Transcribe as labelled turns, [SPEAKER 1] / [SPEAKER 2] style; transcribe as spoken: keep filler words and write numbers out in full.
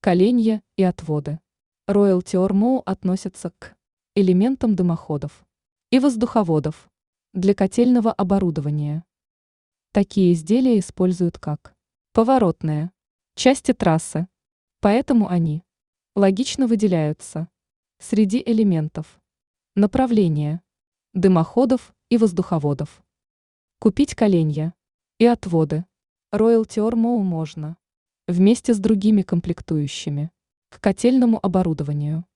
[SPEAKER 1] Коленья и отводы. Royalty Ormo относятся к элементам дымоходов и воздуховодов для котельного оборудования. Такие изделия используют как поворотные части трассы, поэтому они логично выделяются среди элементов направления дымоходов и воздуховодов. Купить коленья и отводы Royalty Ormo можно вместе с другими комплектующими к котельному оборудованию.